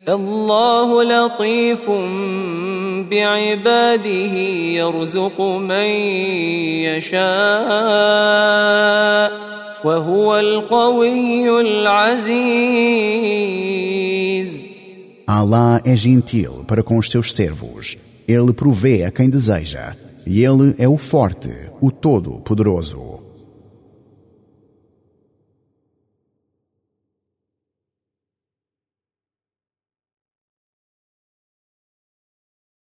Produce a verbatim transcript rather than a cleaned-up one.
الله لطيف بعباده يرزق من يشاء وهو القوي العزيز. Allah é gentil para com os seus servos. Ele provê a quem deseja. E Ele é o forte, o todo-poderoso.